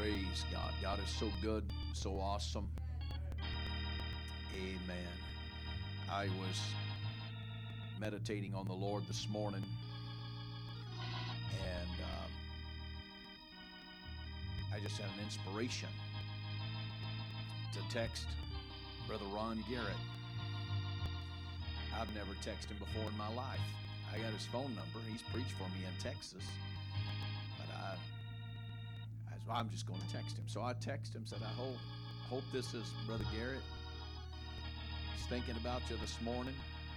Praise God. God is so good, so awesome. Amen. I was meditating on the Lord this morning, and I just had an inspiration to text Brother Ron Garrett. I've never texted him before in my life. I got his phone number. He's preached for me in Texas. But I'm just going to text him. So I texted him, said, I hope this is Brother Garrett. He's thinking about you this morning.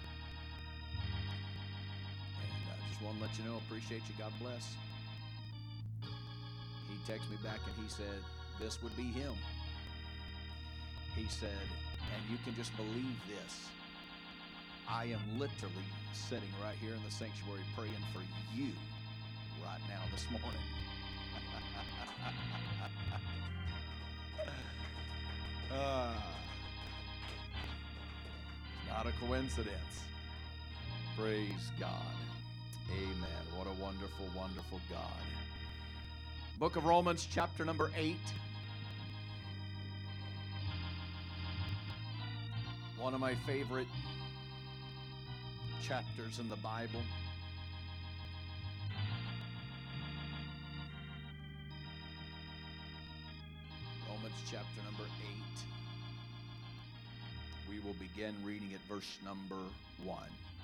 And I just want to let you know, appreciate you. God bless. He texted me back and he said, this would be him. He said, and you can just believe this. I am literally sitting right here in the sanctuary praying for you right now this morning. Not a coincidence. Praise God. Amen. What a wonderful, wonderful God. Book of Romans, chapter number 8. One of my favorite chapters in the Bible. Romans chapter number 8. We will begin reading at verse number 1.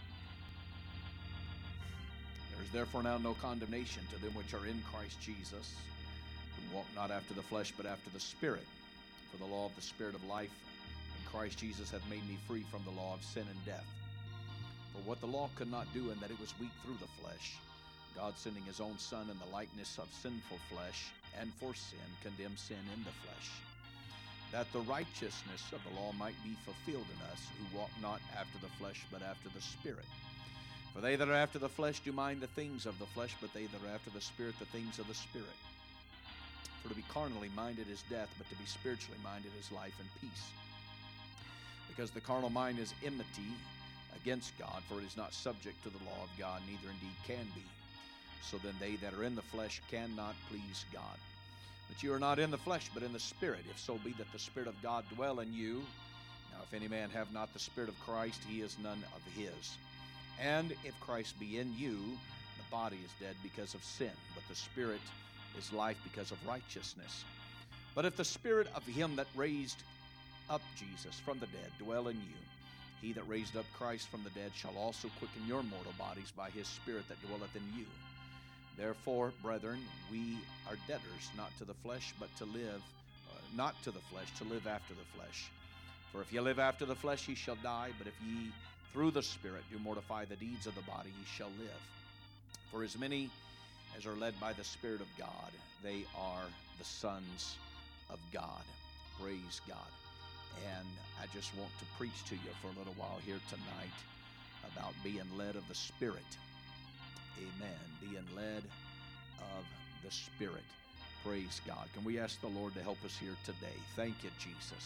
There is therefore now no condemnation to them which are in Christ Jesus, who walk not after the flesh, but after the Spirit. For the law of the Spirit of life in Christ Jesus hath made me free from the law of sin and death. For what the law could not do, in that it was weak through the flesh, God sending his own Son in the likeness of sinful flesh, and for sin condemned sin in the flesh, that the righteousness of the law might be fulfilled in us, who walk not after the flesh, but after the Spirit. For they that are after the flesh do mind the things of the flesh, but they that are after the Spirit the things of the Spirit. For to be carnally minded is death, but to be spiritually minded is life and peace. Because the carnal mind is enmity against God, for it is not subject to the law of God, neither indeed can be. So then they that are in the flesh cannot please God. But you are not in the flesh, but in the Spirit, if so be that the Spirit of God dwell in you. Now if any man have not the Spirit of Christ, he is none of his. And if Christ be in you, the body is dead because of sin, but the Spirit is life because of righteousness. But if the Spirit of him that raised up Jesus from the dead dwell in you, he that raised up Christ from the dead shall also quicken your mortal bodies by his Spirit that dwelleth in you. Therefore, brethren, we are debtors, not to the flesh, but to live, not to the flesh, to live after the flesh. For if ye live after the flesh, ye shall die, but if ye through the Spirit do mortify the deeds of the body, ye shall live. For as many as are led by the Spirit of God, they are the sons of God. Praise God. And I just want to preach to you for a little while here tonight about being led of the Spirit. Amen. Being led of the Spirit. Praise God. Can we ask the Lord to help us here today? Thank you, Jesus.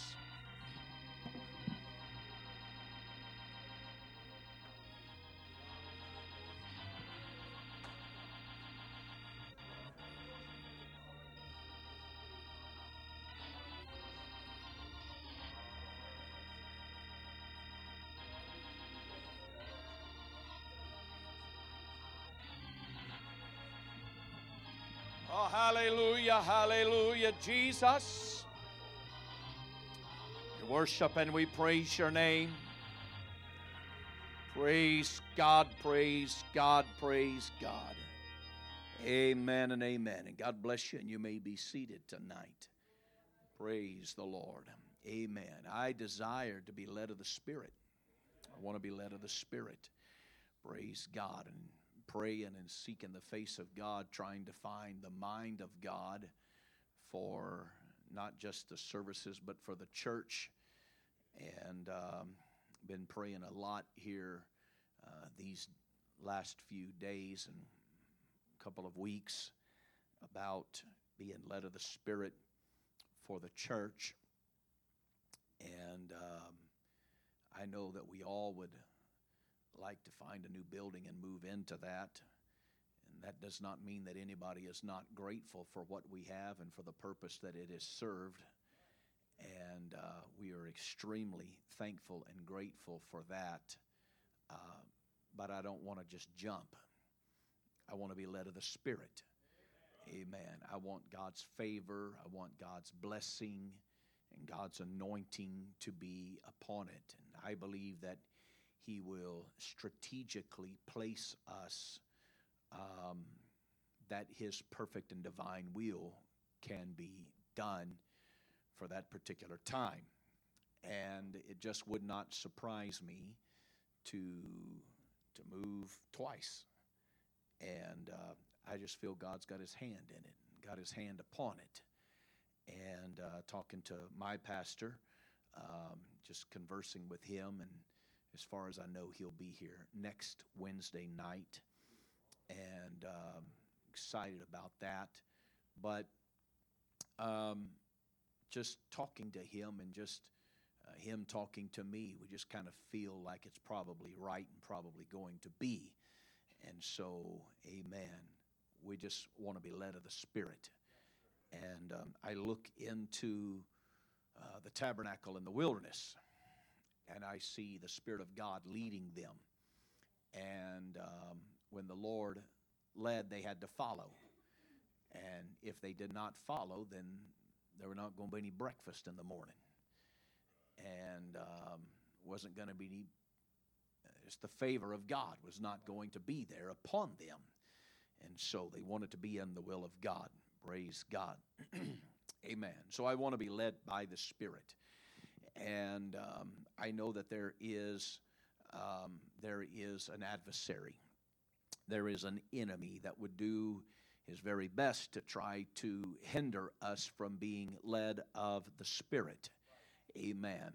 Oh, hallelujah, hallelujah, Jesus. We worship and we praise your name. Praise God, praise God, praise God. Amen and amen. And God bless you, and you may be seated tonight. Praise the Lord. Amen. I desire to be led of the Spirit. I want to be led of the Spirit. Praise God. And praying and seeking the face of God, trying to find the mind of God for not just the services, but for the church. And been praying a lot here these last few days and a couple of weeks about being led of the Spirit for the church. And I know that we all would like to find a new building and move into that. And that does not mean that anybody is not grateful for what we have and for the purpose that it has served. And we are extremely thankful and grateful for that. But I don't want to just jump. I want to be led of the Spirit. Amen. I want God's favor. I want God's blessing and God's anointing to be upon it. And I believe that He will strategically place us that His perfect and divine will can be done for that particular time. And it just would not surprise me to move twice. And I just feel God's got His hand in it, got His hand upon it. And talking to my pastor, just conversing with him, and as far as I know, he'll be here next Wednesday night. And excited about that. But just talking to him and just him talking to me, we just kind of feel like it's probably right and probably going to be. And so, amen, we just want to be led of the Spirit. And I look into the tabernacle in the wilderness, and I see the Spirit of God leading them. And when the Lord led, they had to follow. And if they did not follow, then there were not going to be any breakfast in the morning. And wasn't going to be any, just the favor of God was not going to be there upon them. And so they wanted to be in the will of God. Praise God. Amen. So I want to be led by the Spirit. And I know that there is an adversary. There is an enemy that would do his very best to try to hinder us from being led of the Spirit. Amen.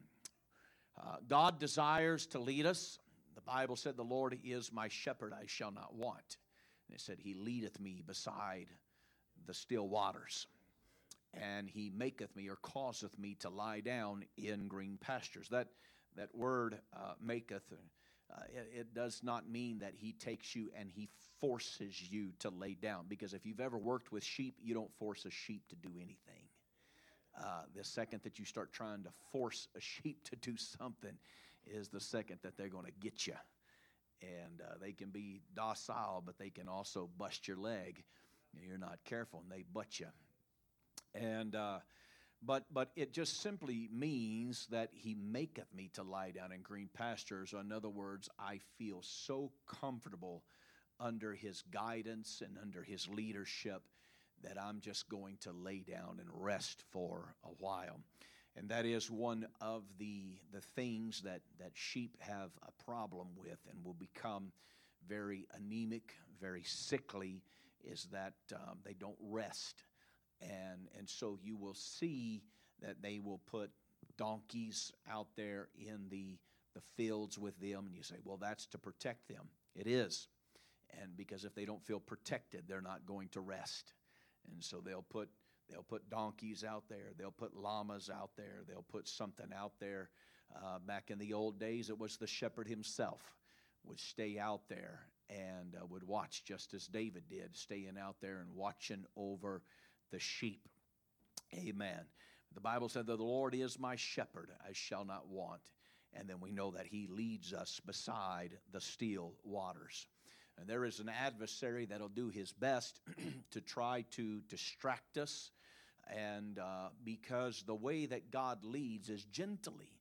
God desires to lead us. The Bible said, "The Lord is my shepherd, I shall not want." And it said, "He leadeth me beside the still waters, and He maketh me," or causeth me, "to lie down in green pastures." That word maketh, it does not mean that He takes you and He forces you to lay down. Because if you've ever worked with sheep, you don't force a sheep to do anything. The second that you start trying to force a sheep to do something is the second that they're going to get you. And they can be docile, but they can also bust your leg. You're not careful, and they butt you. And but it just simply means that He maketh me to lie down in green pastures. In other words, I feel so comfortable under His guidance and under His leadership that I'm just going to lay down and rest for a while. And that is one of the things that sheep have a problem with and will become very anemic, very sickly, is that they don't rest. And so you will see that they will put donkeys out there in the fields with them, and you say, well, that's to protect them. It is. And because if they don't feel protected, they're not going to rest. And so they'll put donkeys out there. They'll put llamas out there. They'll put something out there. Back in the old days, it was the shepherd himself would stay out there and would watch, just as David did, staying out there and watching over the sheep. Amen. The Bible said that the Lord is my shepherd, I shall not want. And then we know that He leads us beside the still waters. And there is an adversary that'll do his best to try to distract us. And because the way that God leads is gently.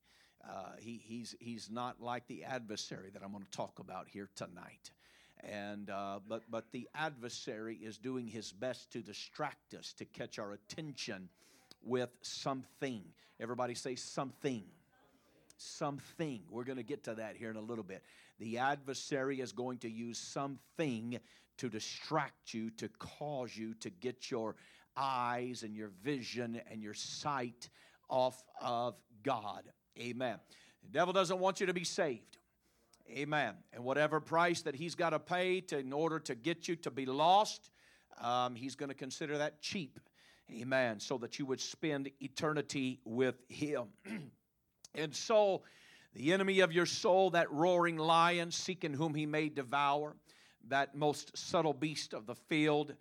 He's not like the adversary that I'm going to talk about here tonight. And but the adversary is doing his best to distract us, to catch our attention with something. Everybody say something. Something. We're going to get to that here in a little bit. The adversary is going to use something to distract you, to cause you to get your eyes and your vision and your sight off of God. Amen. The devil doesn't want you to be saved. Amen. And whatever price that he's got to pay in order to get you to be lost, he's going to consider that cheap. Amen. So that you would spend eternity with him. And so, the enemy of your soul, that roaring lion, seeking whom he may devour, that most subtle beast of the field,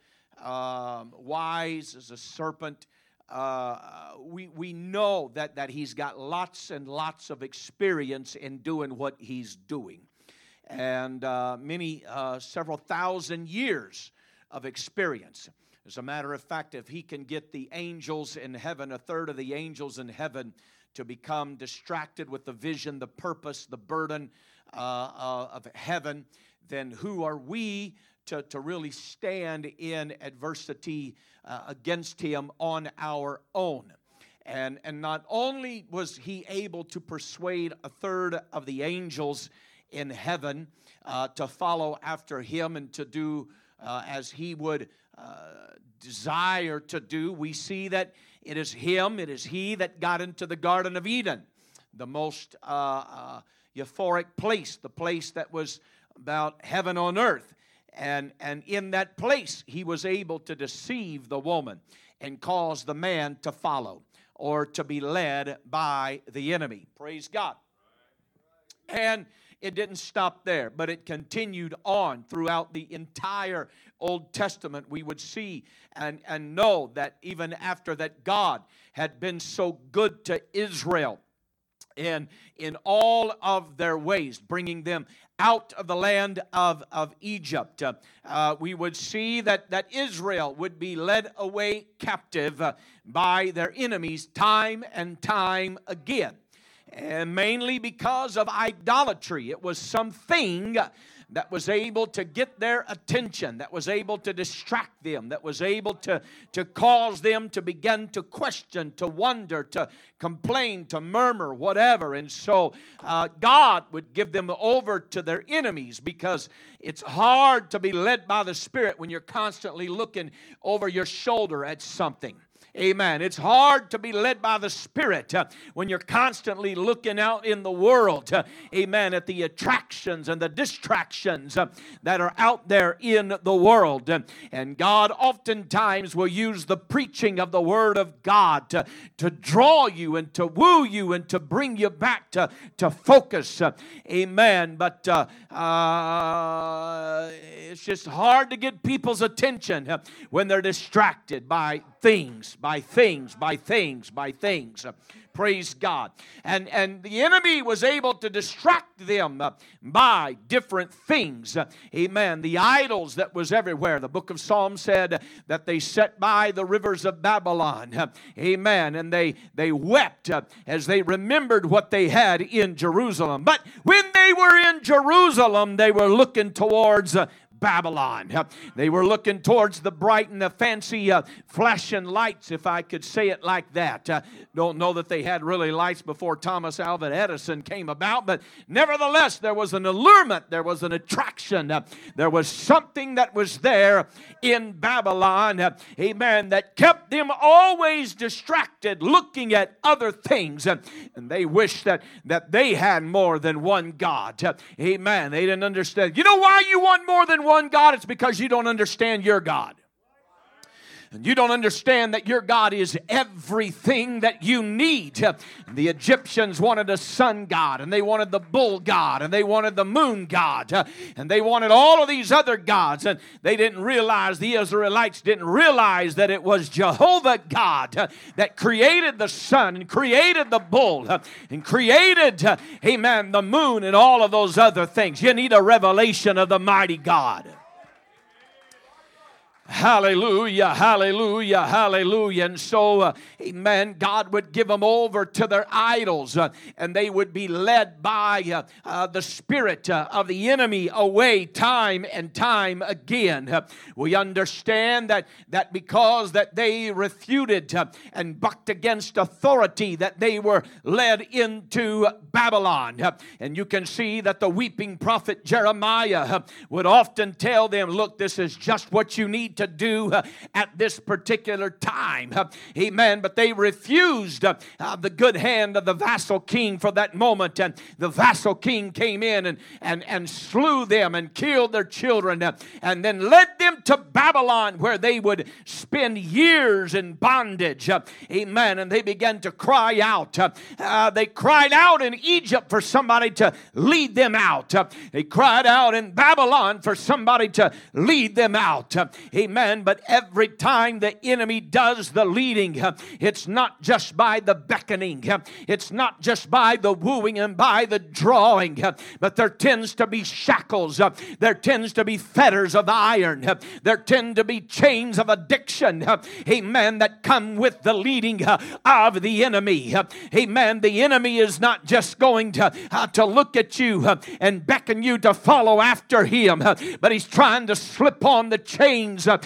wise as a serpent. We know that he's got lots and lots of experience in doing what he's doing. And several thousand years of experience. As a matter of fact, if he can get the angels in heaven, a third of the angels in heaven, to become distracted with the vision, the purpose, the burden of heaven, then who are we to really stand in adversity against him on our own? And not only was he able to persuade a third of the angels in heaven to follow after him and to do as he would desire to do, we see that it is he that got into the Garden of Eden, the most euphoric place, the place that was about heaven on earth. And in that place, he was able to deceive the woman and cause the man to follow or to be led by the enemy. Praise God. And it didn't stop there, but it continued on throughout the entire Old Testament. We would see and know that even after that, God had been so good to Israel in all of their ways, bringing them out of the land of Egypt. We would see that Israel would be led away captive by their enemies time and time again. And mainly because of idolatry. It was something that was able to get their attention, that was able to distract them, that was able to cause them to begin to question, to wonder, to complain, to murmur, whatever. And so God would give them over to their enemies, because it's hard to be led by the Spirit when you're constantly looking over your shoulder at something. Amen. It's hard to be led by the Spirit when you're constantly looking out in the world, amen, at the attractions and the distractions that are out there in the world. And God oftentimes will use the preaching of the Word of God to draw you and to woo you and to bring you back to focus. Amen. But it's just hard to get people's attention when they're distracted by things. Praise God. And the enemy was able to distract them by different things. Amen. The idols that was everywhere. The book of Psalms said that they sat by the rivers of Babylon. Amen. And they wept as they remembered what they had in Jerusalem. But when they were in Jerusalem, they were looking towards Babylon. They were looking towards the bright and the fancy flashing lights, if I could say it like that. Don't know that they had really lights before Thomas Alva Edison came about, but nevertheless, there was an allurement, there was an attraction, there was something that was there in Babylon, amen, that kept them always distracted, looking at other things, and they wished that they had more than one God. Amen. They didn't understand. You know why you want more than one God? It's because you don't understand your God. And you don't understand that your God is everything that you need. The Egyptians wanted a sun god, and they wanted the bull god, and they wanted the moon god, and they wanted all of these other gods, and they didn't realize, the Israelites didn't realize that it was Jehovah God that created the sun and created the bull and created, amen, the moon and all of those other things. You need a revelation of the mighty God. Hallelujah, hallelujah, hallelujah. And so, amen, God would give them over to their idols, and they would be led by the spirit of the enemy away time and time again. We understand that because that they refuted and bucked against authority, that they were led into Babylon. And you can see that the weeping prophet Jeremiah would often tell them, look, this is just what you need to do at this particular time. Amen. But they refused the good hand of the vassal king for that moment. And the vassal king came in and slew them and killed their children and then led them them to Babylon, where they would spend years in bondage. Amen. And they began to cry out. They cried out in Egypt for somebody to lead them out. They cried out in Babylon for somebody to lead them out. Amen. But every time the enemy does the leading, it's not just by the beckoning. It's not just by the wooing and by the drawing, but there tends to be shackles. There tends to be fetters of iron. There tend to be chains of addiction. Amen. That come with the leading of the enemy. Amen. The enemy is not just going to look at you and beckon you to follow after him, but he's trying to slip on the chains of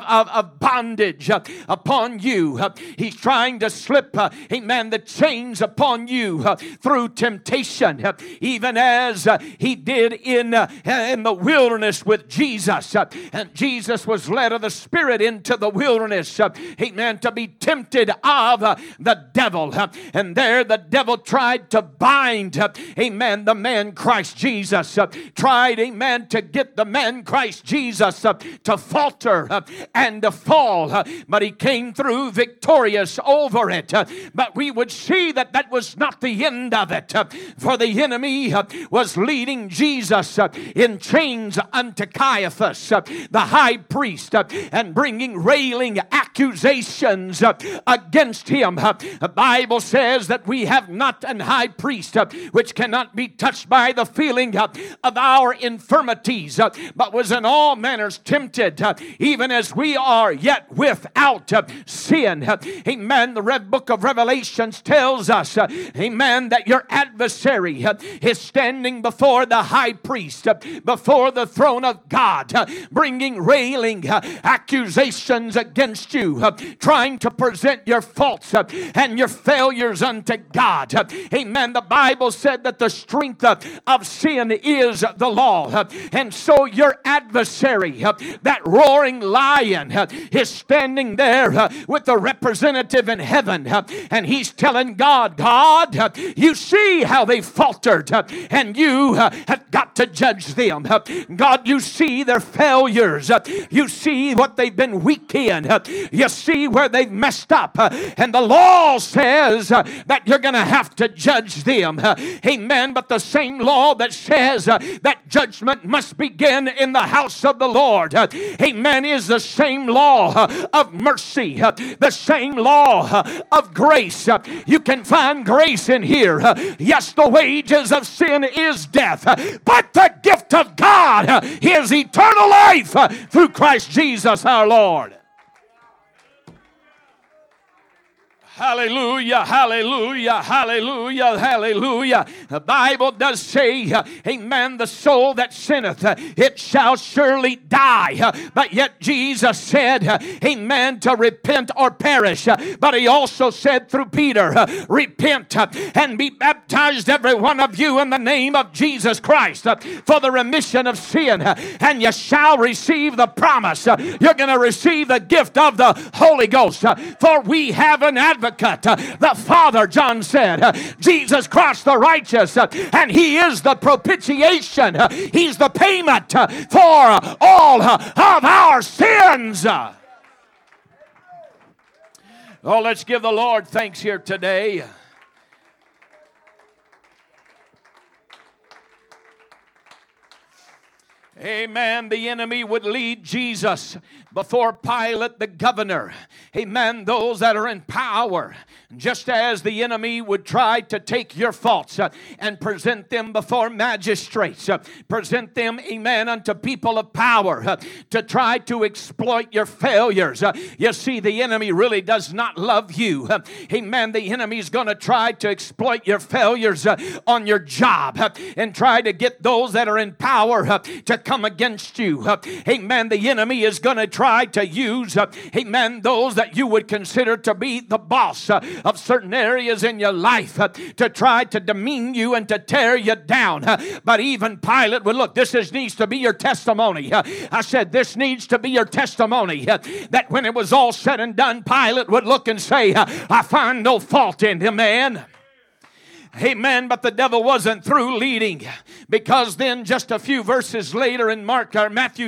bondage upon you. He's trying to slip, amen, the chains upon you through temptation, even as he did in the wilderness with Jesus. And Jesus was led of the Spirit into the wilderness, amen, to be tempted of the devil. And there the devil tried to bind, amen, the man Christ Jesus. Tried, amen, to get the man Christ Jesus to falter and to fall. But he came through victorious over it. But we would see that that was not the end of it. For the enemy was leading Jesus in chains unto Caiaphas, the high priest, and bringing railing accusations against him. The Bible says that we have not an high priest which cannot be touched by the feeling of our infirmities, but was in all manners tempted, even as we are, yet without sin. Amen. The book of Revelations tells us, amen, that your adversary is standing before the high priest, before the throne of God, bringing railing accusations against you, trying to present your faults and your failures unto God. Amen. The Bible said that the strength of sin is the law. And so your adversary, that roaring lion, is standing there with the representative in heaven, and he's telling God, God, you see how they faltered, and you have got to judge them. God, you see their failures. You see what they've been weak in. You see where they've messed up. And the law says that you're going to have to judge them. Amen. But the same law that says that judgment must begin in the house of the Lord, amen, is the same law of mercy, the same law of grace. You can find grace in here. Yes, the wages of sin is death, but the gift of God is eternal life through Christ Jesus our Lord. Hallelujah, hallelujah, hallelujah, hallelujah. The Bible does say, amen, the soul that sinneth, it shall surely die. But yet Jesus said, amen, to repent or perish. But he also said through Peter, repent and be baptized every one of you in the name of Jesus Christ for the remission of sin, and you shall receive the promise. You're going to receive the gift of the Holy Ghost. For we have an advocate, the Father, John said, Jesus Christ the righteous, and he is the propitiation. He's the payment for all of our sins. Oh, let's give the Lord thanks here today. Amen. The enemy would lead Jesus before Pilate the governor. Amen. Those that are in power. Just as the enemy would try to take your faults and present them before magistrates. Present them, amen, unto people of power to try to exploit your failures. You see, the enemy really does not love you. Amen. The enemy is going to try to exploit your failures on your job and try to get those that are in power to come against you. Amen. The enemy is going to try to use, amen, those that you would consider to be the boss of certain areas in your life to try to demean you and to tear you down. But even Pilate would look, this needs to be your testimony. I said, this needs to be your testimony. That when it was all said and done, Pilate would look and say, I find no fault in him, man. Amen. But the devil wasn't through leading, because then just a few verses later in Matthew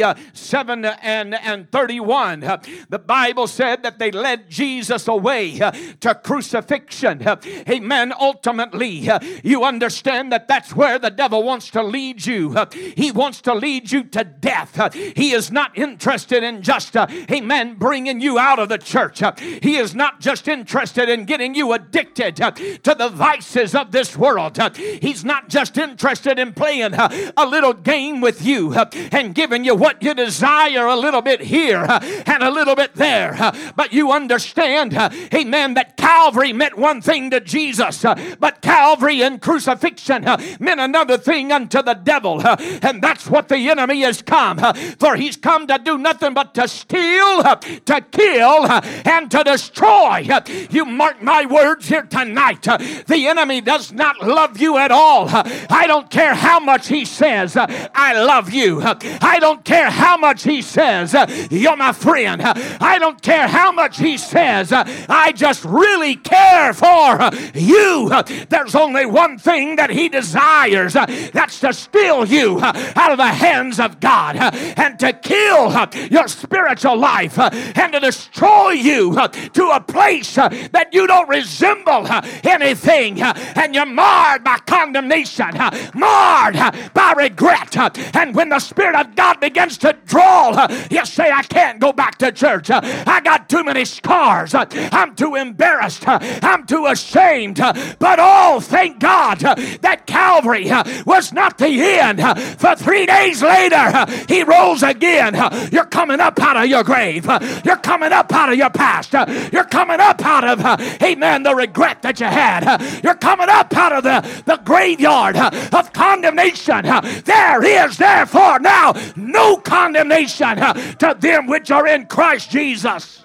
27 and 31, the Bible said that they led Jesus away to crucifixion. Amen. Ultimately, you understand that that's where the devil wants to lead you. He wants to lead you to death. He is not interested in just, amen, bringing you out of the church. He is not just interested in getting you addicted to the vices of this world. He's not just interested in playing a little game with you and giving you what you desire a little bit here and a little bit there. But you understand, amen, that Calvary meant one thing to Jesus, but Calvary and crucifixion meant another thing unto the devil. And that's what the enemy has come. For he's come to do nothing but to steal, to kill, and to destroy. You mark my words here tonight. The enemy does not love you at all. I don't care how much he says, I love you. I don't care how much he says, you're my friend. I don't care how much he says, I just really care for you. There's only one thing that he desires. That's to steal you out of the hands of God and to kill your spiritual life and to destroy you to a place that you don't resemble anything, and you're marred by condemnation, marred by regret. And when the Spirit of God begins to draw, you say, I can't go back to church. I got too many scars. I'm too embarrassed. I'm too ashamed. But oh, thank God that Calvary was not the end. For 3 days later, he rose again. You're coming up out of your grave. You're coming up out of your past. You're coming up out of, amen, the regret that you had. You're coming up out of the graveyard of condemnation. There is therefore now no condemnation to them which are in Christ Jesus.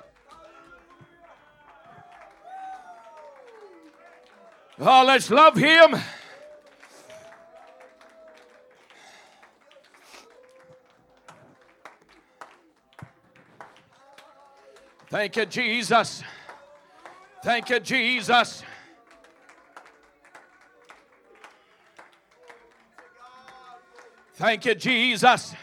Oh, let's love him. Thank you, Jesus. Thank you, Jesus. Thank you, Jesus.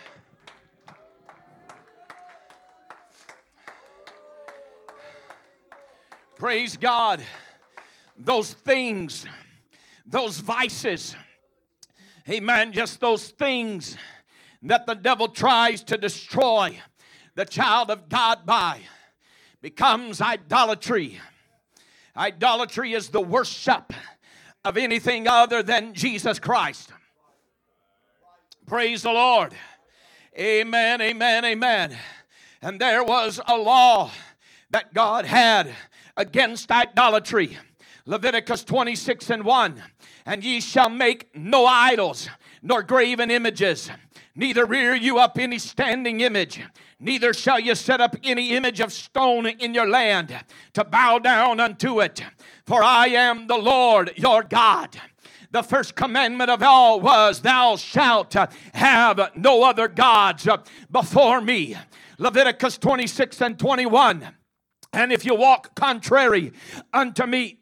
Praise God. Those things, those vices, amen, just those things that the devil tries to destroy the child of God by, becomes idolatry. Idolatry is the worship of anything other than Jesus Christ. Praise the Lord. Amen, amen, amen. And there was a law that God had against idolatry. Leviticus 26:1. And ye shall make no idols, nor graven images, neither rear you up any standing image, neither shall you set up any image of stone in your land to bow down unto it. For I am the Lord your God. The first commandment of all was, thou shalt have no other gods before me. Leviticus 26:21. And if you walk contrary unto me,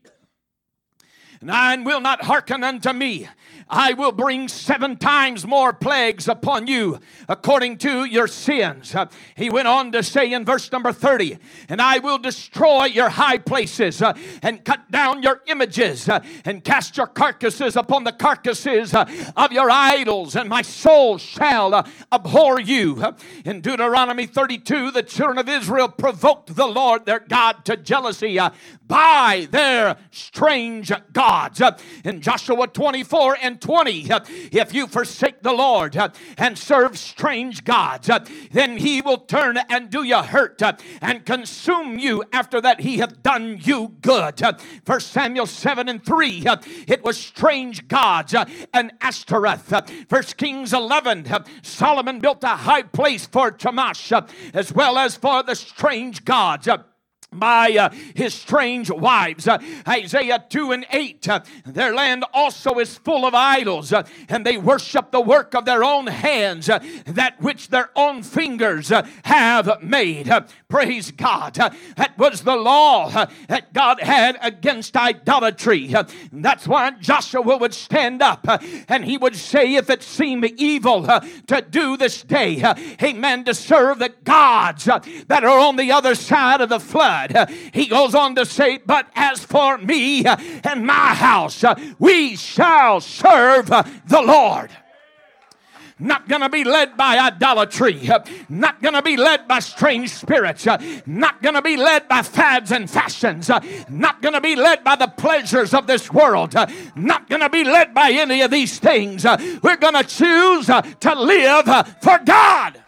and will not hearken unto me, I will bring 7 times more plagues upon you according to your sins. He went on to say in verse number 30, and I will destroy your high places and cut down your images and cast your carcasses upon the carcasses of your idols, and my soul shall abhor you. In Deuteronomy 32, the children of Israel provoked the Lord their God to jealousy by their strange gods. In Joshua 24:20, if you forsake the Lord and serve strange gods, then he will turn and do you hurt and consume you after that he hath done you good. 1 Samuel 7:3, it was strange gods and Ashtoreth. 1 Kings 11, Solomon built a high place for Chemosh as well as for the strange gods. by his strange wives. Isaiah 2:8, their land also is full of idols, and they worship the work of their own hands, that which their own fingers have made. Praise God. That was the law that God had against idolatry. That's why Joshua would stand up and he would say, if it seem evil to do this day, amen, to serve the gods that are on the other side of the flood. He goes on to say, but as for me and my house, we shall serve the Lord. Not going to be led by idolatry. Not going to be led by strange spirits. Not going to be led by fads and fashions. Not going to be led by the pleasures of this world. Not going to be led by any of these things. We're going to choose to live for God.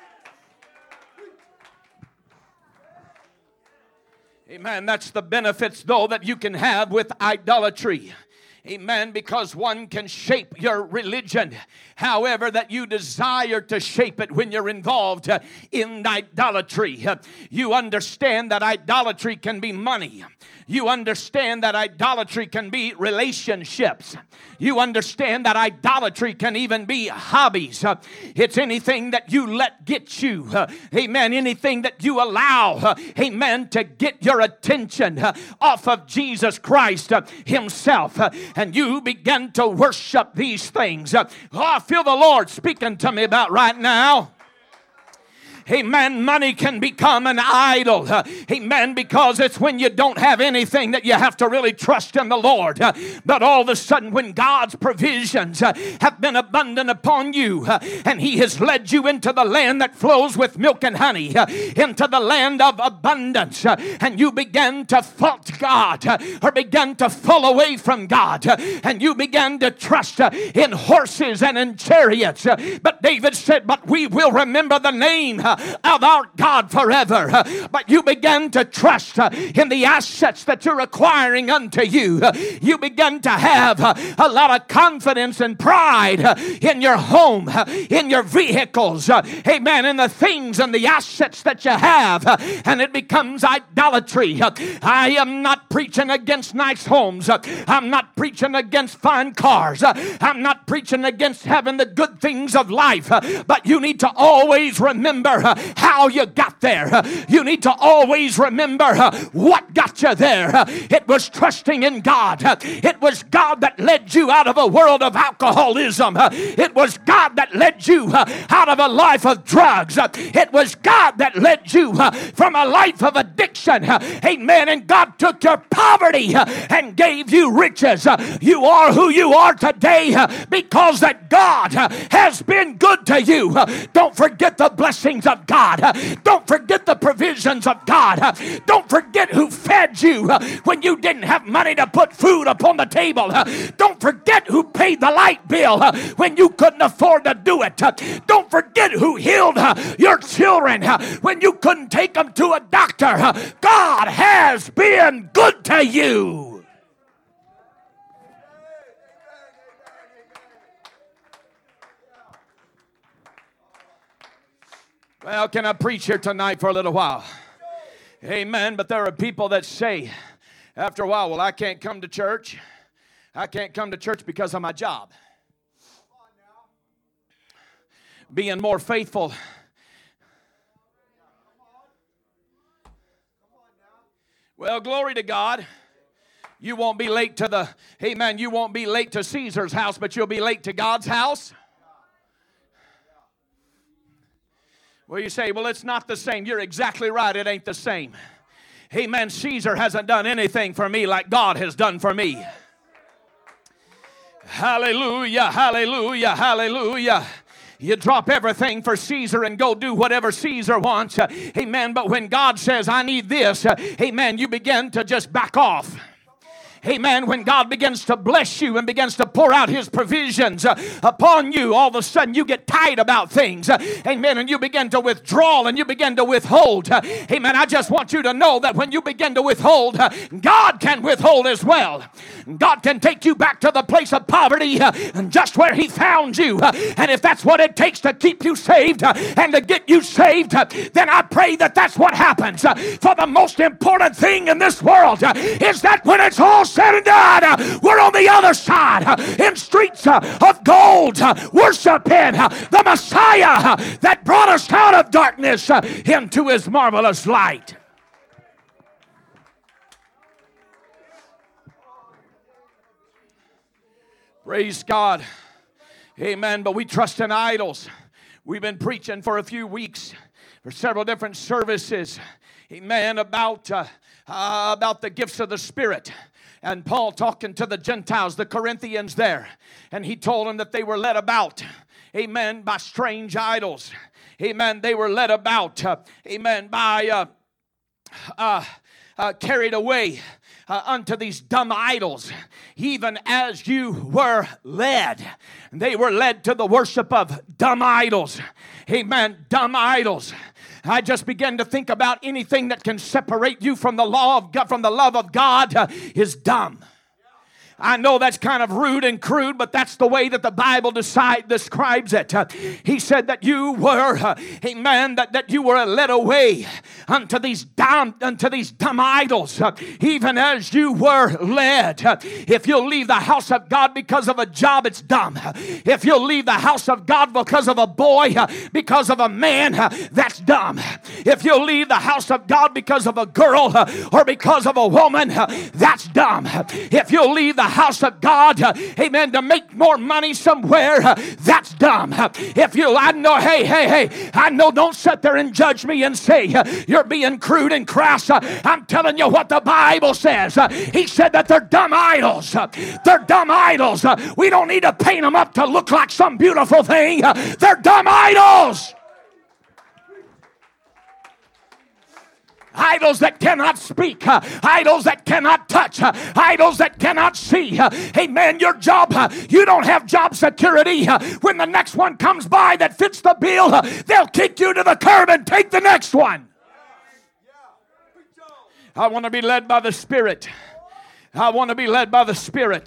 Amen. That's the benefits, though, that you can have with idolatry. Amen. Because one can shape your religion however that you desire to shape it when you're involved in idolatry. You understand that idolatry can be money. You understand that idolatry can be relationships. You understand that idolatry can even be hobbies. It's anything that you let get you. Amen. Anything that you allow, amen, to get your attention off of Jesus Christ himself. And you begin to worship these things. Oh, I feel the Lord speaking to me about right now. Amen. Money can become an idol. Amen. Because it's when you don't have anything that you have to really trust in the Lord. But all of a sudden, when God's provisions have been abundant upon you, and He has led you into the land that flows with milk and honey, into the land of abundance, and you begin to fault God, or begin to fall away from God, and you begin to trust in horses and in chariots. But David said, but we will remember the name of our God forever. But you begin to trust in the assets that you're acquiring unto you. You begin to have a lot of confidence and pride in your home, in your vehicles, amen, in the things and the assets that you have, and it becomes idolatry. I am not preaching against nice homes. I'm not preaching against fine cars. I'm not preaching against having the good things of life, but you need to always remember how you got there. You need to always remember what got you there. It was trusting in God. It was God that led you out of a world of alcoholism. It was God that led you out of a life of drugs. It was God that led you from a life of addiction. Amen. And God took your poverty and gave you riches. You are who you are today because that God has been good to you. Don't forget the blessings of God. Don't forget the provisions of God. Don't forget who fed you when you didn't have money to put food upon the table. Don't forget who paid the light bill when you couldn't afford to do it. Don't forget who healed your children when you couldn't take them to a doctor. God has been good to you. Well, can I preach here tonight for a little while? Amen. But there are people that say after a while, well, I can't come to church. I can't come to church because of my job. Being more faithful. Well, glory to God. You won't be late to the, amen, you won't be late to Caesar's house, but you'll be late to God's house. Well, you say, well, it's not the same. You're exactly right. It ain't the same. Amen. Caesar hasn't done anything for me like God has done for me. Hallelujah, hallelujah, hallelujah. You drop everything for Caesar and go do whatever Caesar wants. Amen. But when God says, I need this, amen, you begin to just back off. Amen. When God begins to bless you and begins to pour out His provisions upon you, all of a sudden you get tight about things. Amen. And you begin to withdraw and you begin to withhold. Amen. I just want you to know that when you begin to withhold, God can withhold as well. God can take you back to the place of poverty just where He found you. And if that's what it takes to keep you saved and to get you saved, then I pray that that's what happens. For the most important thing in this world is that when it's all said and done, we're on the other side in streets of gold, worshiping the Messiah that brought us out of darkness into His marvelous light. Praise God. Amen. But we trust in idols. We've been preaching for a few weeks, for several different services, amen, about the gifts of the Spirit. And Paul talking to the Gentiles, the Corinthians there, and he told them that they were led about, amen, by strange idols. Amen. They were led about, amen, by carried away unto these dumb idols, even as you were led. They were led to the worship of dumb idols. Amen. Dumb idols. I just began to think about anything that can separate you from the law of God, from the love of God, is dumb. I know that's kind of rude and crude, but that's the way that the Bible describes it. He said that you were, amen, that you were led away unto these dumb idols, even as you were led. If you'll leave the house of God because of a job, it's dumb. If you'll leave the house of God because of a boy, because of a man, that's dumb. If you'll leave the house of God because of a girl or because of a woman, that's dumb. If you'll leave the house of God, amen, to make more money somewhere, that's dumb. If you, I know, hey, I know, don't sit there and judge me and say you're being crude and crass. I'm telling you what the Bible says. He said that they're dumb idols. They're dumb idols. We don't need to paint them up to look like some beautiful thing. They're dumb idols. Idols that cannot speak, idols that cannot touch, idols that cannot see. Amen. Your job, you don't have job security. When the next one comes by that fits the bill, they'll kick you to the curb and take the next one. I want to be led by the Spirit. I want to be led by the Spirit.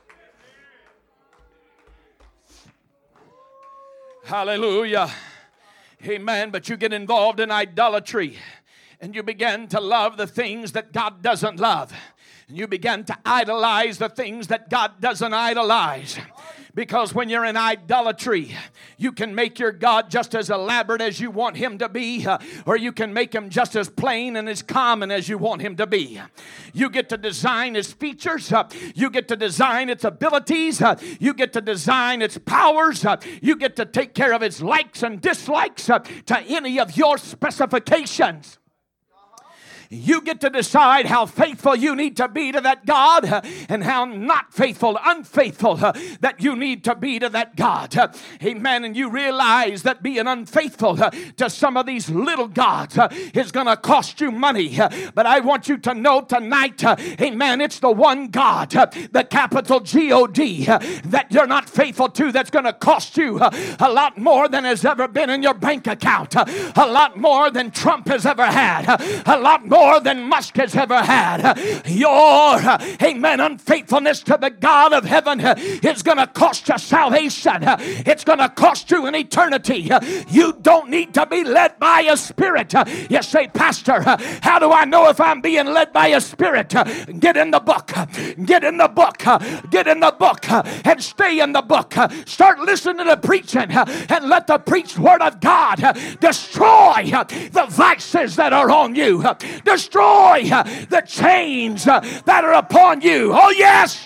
Hallelujah. Amen. But you get involved in idolatry. And you begin to love the things that God doesn't love. And you begin to idolize the things that God doesn't idolize. Because when you're in idolatry, you can make your God just as elaborate as you want Him to be, or you can make Him just as plain and as common as you want Him to be. You get to design His features. You get to design its abilities. You get to design its powers. You get to take care of its likes and dislikes to any of your specifications. You get to decide how faithful you need to be to that God and how not faithful, unfaithful that you need to be to that God. Amen. And you realize that being unfaithful to some of these little gods is going to cost you money. But I want you to know tonight, amen, it's the one God, the capital G-O-D, that you're not faithful to, that's going to cost you a lot more than has ever been in your bank account, a lot more than Trump has ever had, a lot more than Musk has ever had. Your, amen, unfaithfulness to the God of heaven is going to cost you salvation. It's going to cost you an eternity. You don't need to be led by a spirit. You say, Pastor, how do I know if I'm being led by a spirit? Get in the book. Get in the book. Get in the book and stay in the book. Start listening to preaching and let the preached word of God destroy the vices that are on you. Destroy the chains that are upon you. Oh, yes.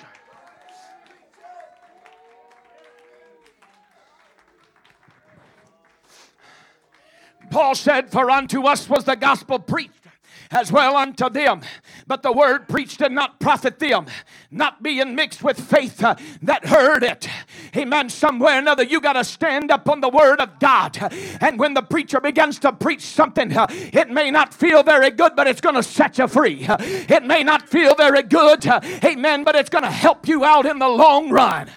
Paul said, for unto us was the gospel preached, as well unto them. But the word preached did not profit them, not being mixed with faith that heard it. Amen. Somewhere or another, you got to stand up on the word of God. And when the preacher begins to preach something, it may not feel very good, but it's going to set you free. It may not feel very good, amen, but it's going to help you out in the long run.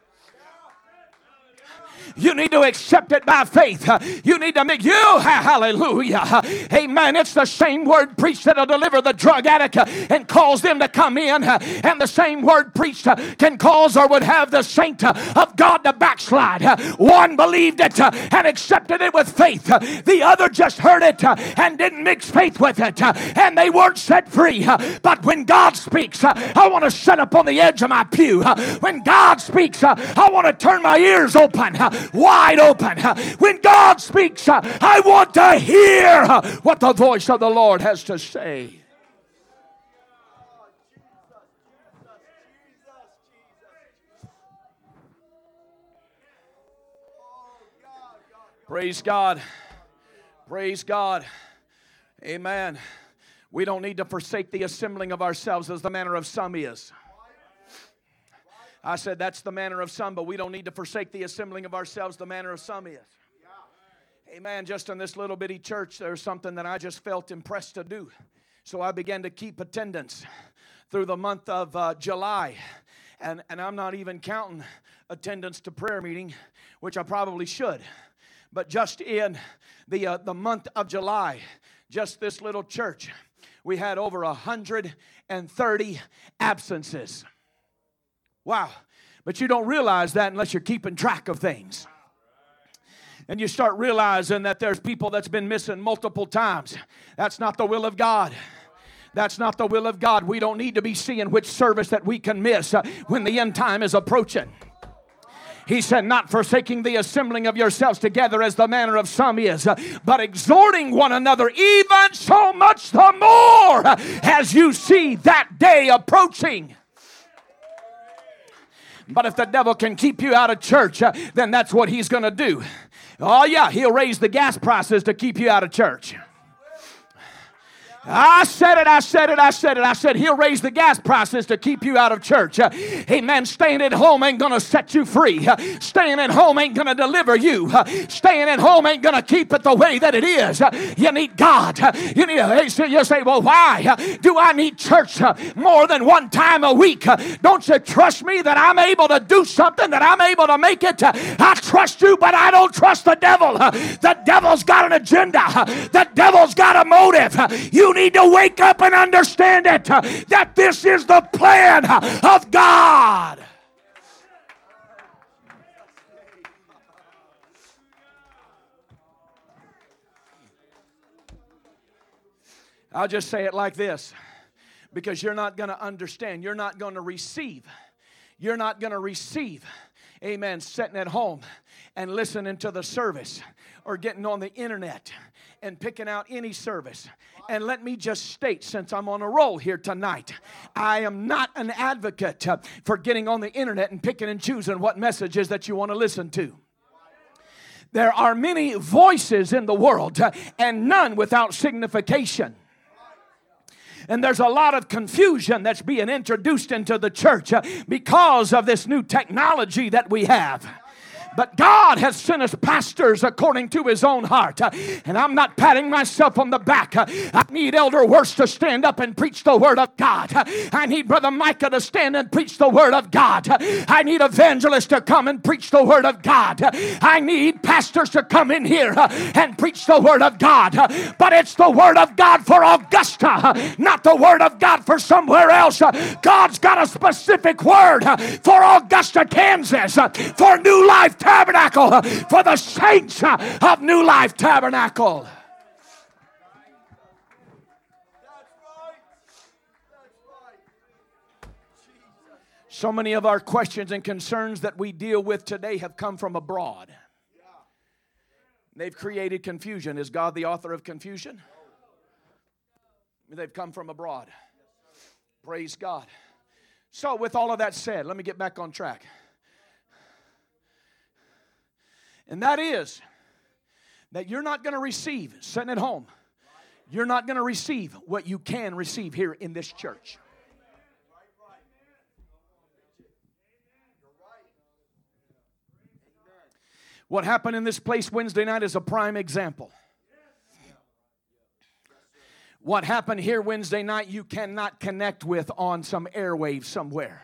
You need to accept it by faith. You need to make hallelujah. Amen. It's the same word preached that'll deliver the drug addict and cause them to come in. And the same word preached can cause or would have the saint of God to backslide. One believed it and accepted it with faith. The other just heard it and didn't mix faith with it. And they weren't set free. But when God speaks, I want to sit up on the edge of my pew. When God speaks, I want to turn my ears open. Wide open. When God speaks, I want to hear what the voice of the Lord has to say. Praise God. Praise God. Amen. We don't need to forsake the assembling of ourselves as the manner of some is. I said that's the manner of some, but we don't need to forsake the assembling of ourselves, the manner of some is. Amen. Just in this little bitty church, there's something that I just felt impressed to do. So I began to keep attendance through the month of July. And I'm not even counting attendance to prayer meeting, which I probably should. But just in the month of July, just this little church, we had over 130 absences. Wow. But you don't realize that unless you're keeping track of things. And you start realizing that there's people that's been missing multiple times. That's not the will of God. That's not the will of God. We don't need to be seeing which service that we can miss when the end time is approaching. He said, not forsaking the assembling of yourselves together as the manner of some is, but exhorting one another, even so much the more as you see that day approaching. But if the devil can keep you out of church, then that's what he's going to do. Oh yeah, he'll raise the gas prices to keep you out of church. I said he'll raise the gas prices to keep you out of church. Amen. Staying at home ain't going to set you free. Staying at home ain't going to deliver you. Staying at home ain't going to keep it the way that it is. You need God. You say, well, why do I need church more than one time a week? Don't you trust me that I'm able to do something, that I'm able to make it? I trust you, but I don't trust the devil. The devil's got an agenda. The devil's got a motive. You need to wake up and understand it, that this is the plan of God. I'll just say it like this, because you're not going to understand. You're not going to receive. You're not going to receive, amen, sitting at home and listening to the service or getting on the internet and picking out any service. And let me just state, since I'm on a roll here tonight, I am not an advocate for getting on the internet and picking and choosing what messages that you want to listen to. There are many voices in the world and none without signification. And there's a lot of confusion that's being introduced into the church because of this new technology that we have. But God has sent us pastors according to His own heart. And I'm not patting myself on the back. I need Elder Worst to stand up and preach the Word of God. I need Brother Micah to stand and preach the Word of God. I need evangelists to come and preach the Word of God. I need pastors to come in here and preach the Word of God. But it's the Word of God for Augusta, not the Word of God for somewhere else. God's got a specific word for Augusta, Kansas, for New Life Tabernacle, for the saints of New Life Tabernacle. So many of our questions and concerns that we deal with today have come from abroad. They've created confusion. Is God the author of confusion? They've come from abroad. Praise God. So with all of that said, let me get back on track. And that is that you're not going to receive sitting at home You're not going to receive what you can receive here in this church. What happened in this place Wednesday night is a prime example. What happened here Wednesday night you cannot connect with on some airwaves somewhere.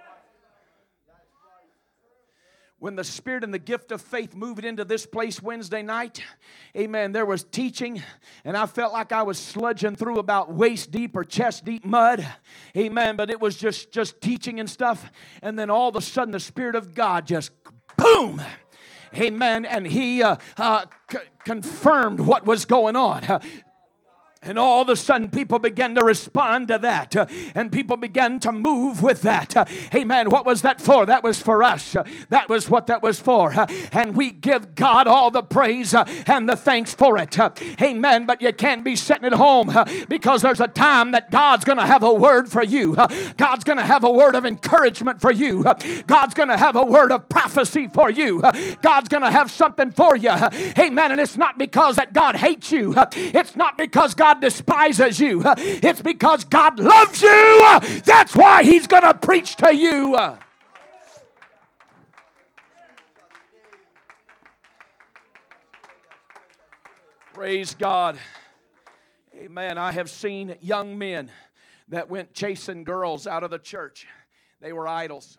When the Spirit and the gift of faith moved into this place Wednesday night, amen, there was teaching, and I felt like I was sludging through about waist deep or chest deep mud, amen, but it was just teaching and stuff, and then all of a sudden the Spirit of God just, boom, amen, and He confirmed what was going on. And all of a sudden people began to respond to that. And people began to move with that. Amen. What was that for? That was for us. That was what that was for. And we give God all the praise and the thanks for it. Amen. But you can't be sitting at home because there's a time that God's going to have a word for you. God's going to have a word of encouragement for you. God's going to have a word of prophecy for you. God's going to have something for you. Amen. And it's not because that God hates you. It's not because God despises you. It's because God loves you. That's why He's going to preach to you. Praise God. Amen. I have seen young men that went chasing girls out of the church. They were idols.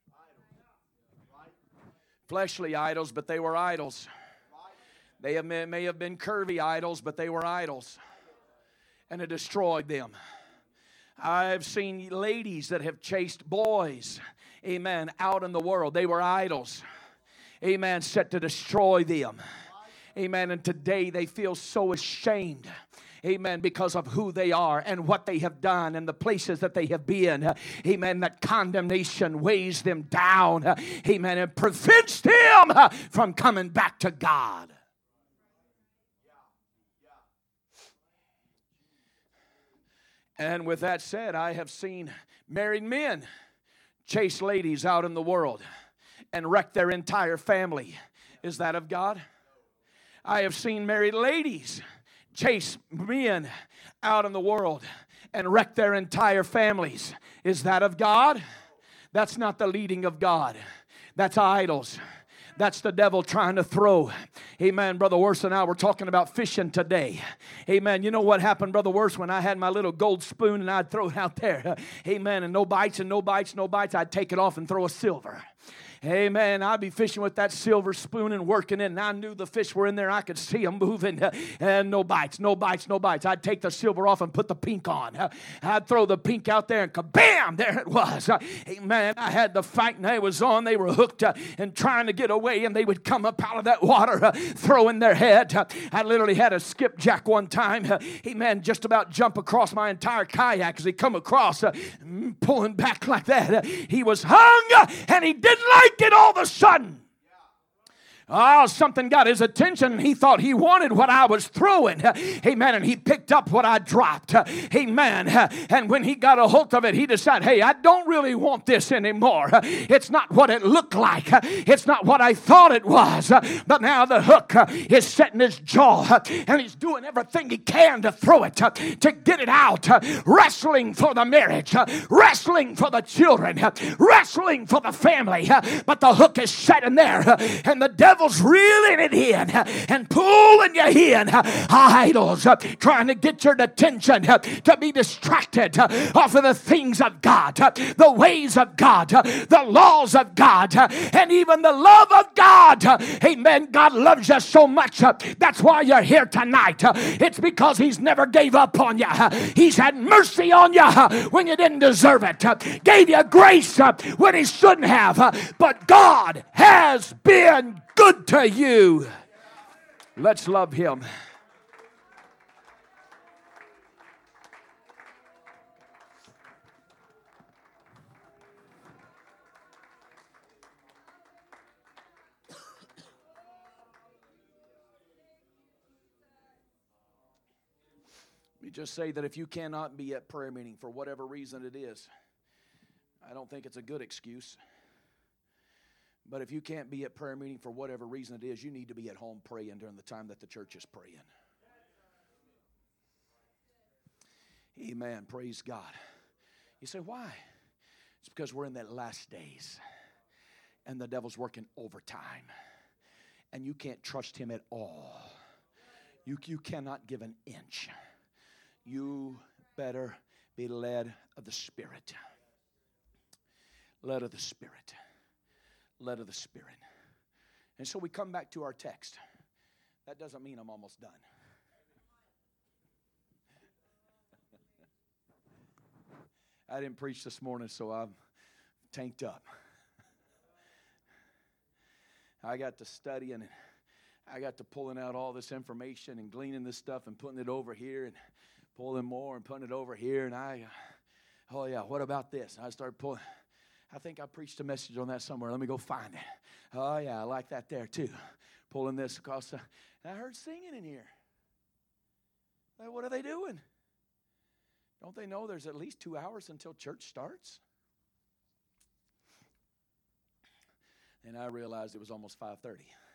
Fleshly idols, but they were idols. They may have been curvy idols, but they were idols. And it destroyed them. I've seen ladies that have chased boys, amen, out in the world. They were idols, amen, set to destroy them. Amen, and today they feel so ashamed. Amen, because of who they are and what they have done and the places that they have been. Amen, that condemnation weighs them down. Amen, and prevents them from coming back to God. And with that said, I have seen married men chase ladies out in the world and wreck their entire family. Is that of God? I have seen married ladies chase men out in the world and wreck their entire families. Is that of God? That's not the leading of God. That's idols. That's the devil trying to throw. Amen. Brother Worse and I were talking about fishing today. Amen. You know what happened, Brother Worse, when I had my little gold spoon and I'd throw it out there. Amen. And no bites and no bites, no bites. I'd take it off and throw a silver. Amen. I'd be fishing with that silver spoon and working it, and I knew the fish were in there. I could see them moving, and no bites, no bites, no bites. I'd take the silver off and put the pink on. I'd throw the pink out there, and kabam, there it was. Amen. I had the fight, and they was on. They were hooked and trying to get away, and they would come up out of that water, throwing their head. I literally had a skipjack one time. Amen. Just about jump across my entire kayak as he come across, pulling back like that. He was hung, and he didn't like it all of a sudden. Oh, something got his attention, and he thought he wanted what I was throwing. Amen. And he picked up what I dropped. Amen. And when he got a hold of it, he decided, hey, I don't really want this anymore. It's not what it looked like. It's not what I thought it was. But now the hook is set in his jaw, and he's doing everything he can to throw it, to get it out. Wrestling for the marriage, wrestling for the children, wrestling for the family. But the hook is set in there, and the devil's reeling it in and pulling you in. Idols trying to get your attention to be distracted off of the things of God, the ways of God, the laws of God, and even the love of God. Amen. God loves you so much. That's why you're here tonight. It's because He's never gave up on you. He's had mercy on you when you didn't deserve it. Gave you grace when He shouldn't have. But God has been good to you. Let's love Him. Let me just say that if you cannot be at prayer meeting for whatever reason it is, I don't think it's a good excuse. But if you can't be at prayer meeting for whatever reason it is, you need to be at home praying during the time that the church is praying. Amen. Praise God. You say, why? It's because we're in that last days. And the devil's working overtime. And you can't trust him at all. You cannot give an inch. You better be led of the Spirit. Led of the Spirit. Led of the Spirit. And so we come back to our text. That doesn't mean I'm almost done. I didn't preach this morning, so I'm tanked up. I got to studying and I got to pulling out all this information and gleaning this stuff and putting it over here and pulling more and putting it over here. And oh yeah, what about this? And I started pulling. I think I preached a message on that somewhere. Let me go find it. Oh yeah, I like that there too. Pulling this across. And I heard singing in here. Like, what are they doing? Don't they know there's at least 2 hours until church starts? And I realized it was almost 5:30.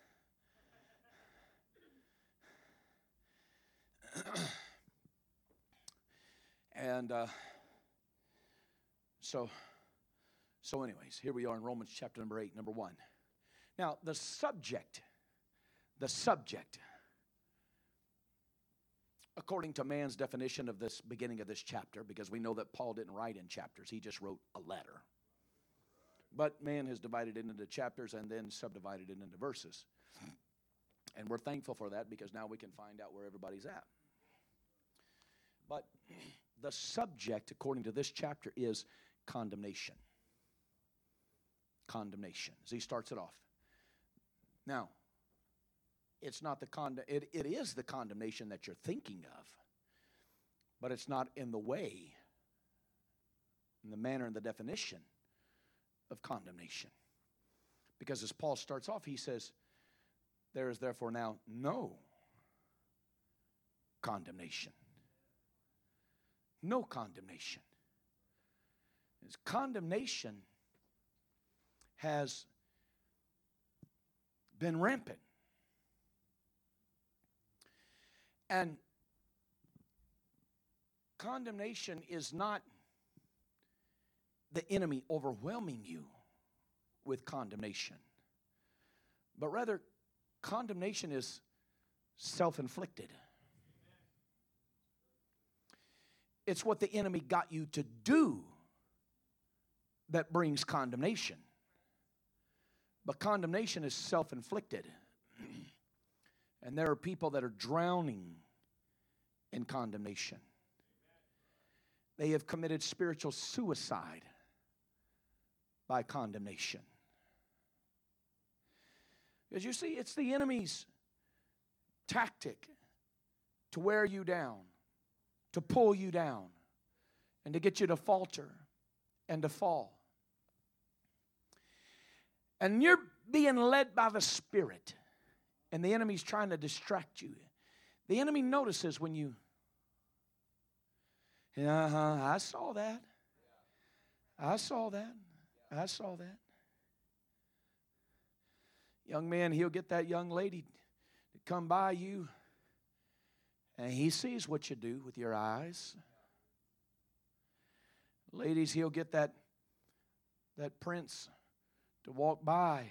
And so anyways, here we are in Romans chapter number 8, number 1. Now, the subject, according to man's definition of this beginning of this chapter, because we know that Paul didn't write in chapters, he just wrote a letter. But man has divided it into chapters and then subdivided it into verses. And we're thankful for that because now we can find out where everybody's at. But the subject, according to this chapter, is condemnation. Condemnation, as he starts it off. Now, it's not it is the condemnation that you're thinking of, but it's not in the way, in the manner and the definition of condemnation. Because as Paul starts off, he says, there is therefore now no condemnation. No condemnation. His condemnation has been rampant. And condemnation is not the enemy overwhelming you with condemnation, but rather condemnation is self-inflicted. It's what the enemy got you to do that brings condemnation. But condemnation is self-inflicted. And there are people that are drowning in condemnation. They have committed spiritual suicide by condemnation. Because you see, it's the enemy's tactic to wear you down, to pull you down, and to get you to falter and to fall. And you're being led by the Spirit, and the enemy's trying to distract you. The enemy notices when you, I saw that. I saw that. I saw that. Young man, he'll get that young lady to come by you, and he sees what you do with your eyes. Ladies, he'll get that prince to walk by.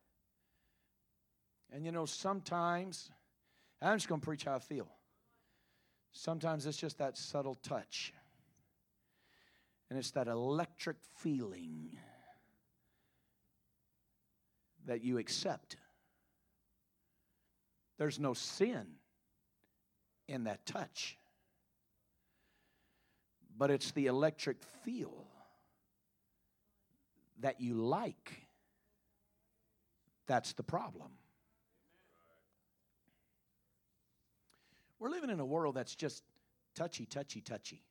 And you know, sometimes, I'm just going to preach how I feel. Sometimes it's just that subtle touch. And it's that electric feeling that you accept. There's no sin in that touch. But it's the electric feel that you like. That's the problem. We're living in a world that's just touchy, touchy, touchy.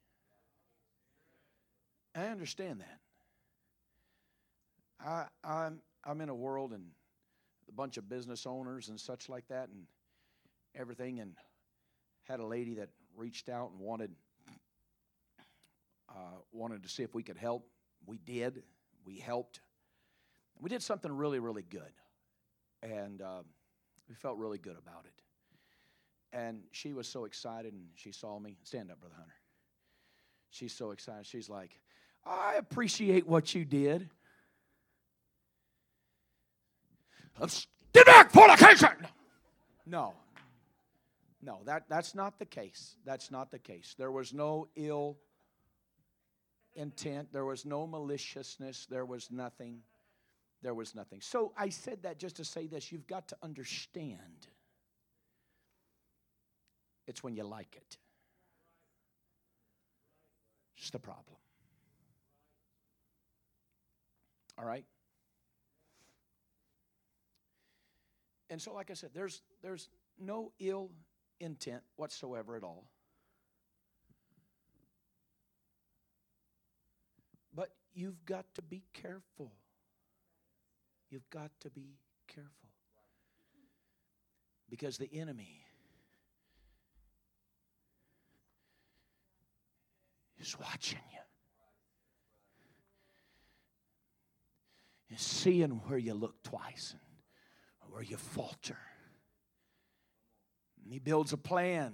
I understand that. I'm in a world and a bunch of business owners and such like that and everything, and had a lady that reached out and wanted to see if we could help. We did. We helped. We did something really, really good. And we felt really good about it. And she was so excited, and she saw me. Stand up, Brother Hunter. She's so excited. She's like, I appreciate what you did. Get back, fornication! No, that's not the case. That's not the case. There was no ill intent. There was no maliciousness. There was nothing. There was nothing. So I said that just to say this. You've got to understand. It's when you like it. It's the problem. All right? And so, like I said, there's no ill intent whatsoever at all. But you've got to be careful. You've got to be careful. Because the enemy is watching you. Is seeing where you look twice and where you falter. And he builds a plan.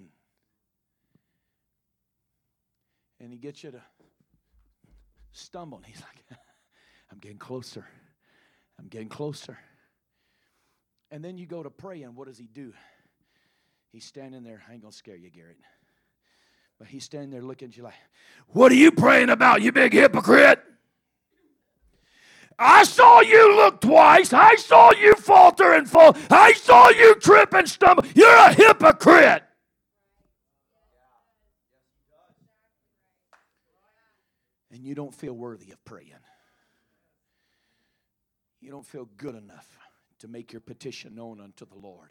And he gets you to stumble. And he's like, I'm getting closer. I'm getting closer. And then you go to pray, and what does he do? He's standing there. I ain't going to scare you, Garrett. But he's standing there looking at you like, what are you praying about, you big hypocrite? I saw you look twice. I saw you falter and fall. I saw you trip and stumble. You're a hypocrite. And you don't feel worthy of praying. You don't feel good enough to make your petition known unto the Lord.